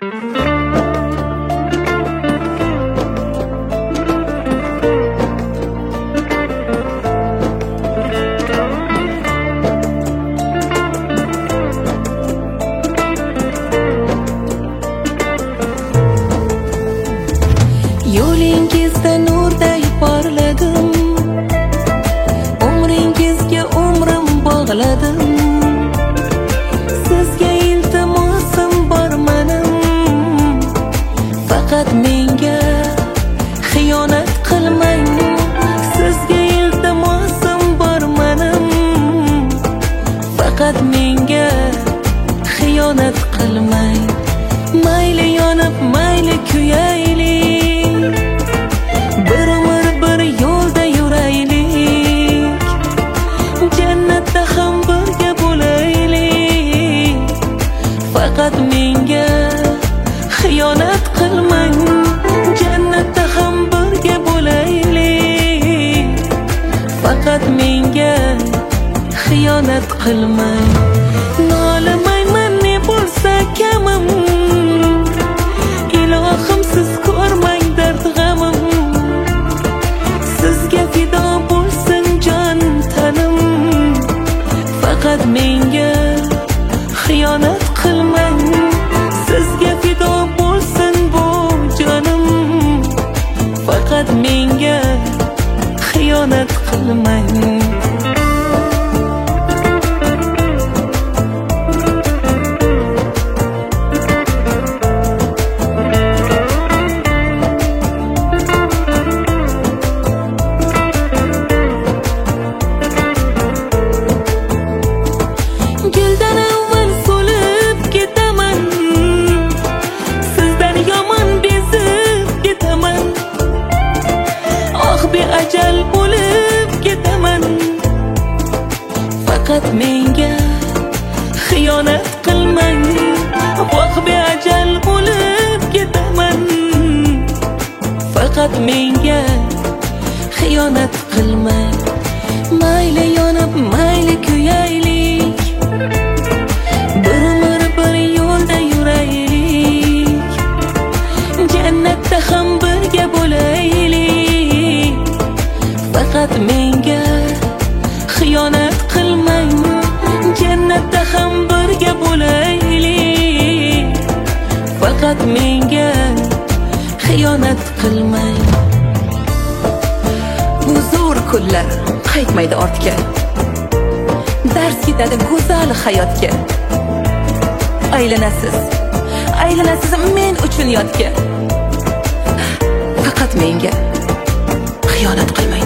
Yo'lingizda nurday porladim, umringizga umrim bog'ladim. Sizga iltimosim bor mening, faqat menga xiyonat qilmang. Sizga iltimosim bor mening, faqat menga xiyonat qilmang. Mayli yonib, mayli kuyaylik, bir umr bir yo'lda yuraylik, jannatda ham birga bo'laylik. Faqat menga xiyonat qilmang, jannatda ham birga bo'laylik. Faqat menga xiyonat qilmang. Nolimayman ne bo'lsa kamim, ilohim siz ko'rmang dard g'amim. Sizga fido bo'lsin jon tanim, faqat menga xiyonat qilmang. Sizga fido bo'lsin bu jonim, faqat menga xiyonat qilmang. Guldan avval so'lib ketaman, sizdan yomon bezib ketaman. Oh beajal bo'lib ketaman, faqat menga xiyonat qilmang. Oh beajal bo'lib ketaman, faqat menga xiyonat qilmang. Mayli yonib, mayli kuyaylik, bir umr bir yo'lda yuraylik, jannatda ham birga bo'laylik. Faqat menga xiyonat qilmang, jannatda ham birga bo'laylik. Faqat menga xiyonat qilmang. Bu zo'r kunlar qaytmaydi ortga, dars ketadi go'zal hayotga. Aylanasiz, aylanasiz men uchun yodga. Faqat menga xiyonat qilmang.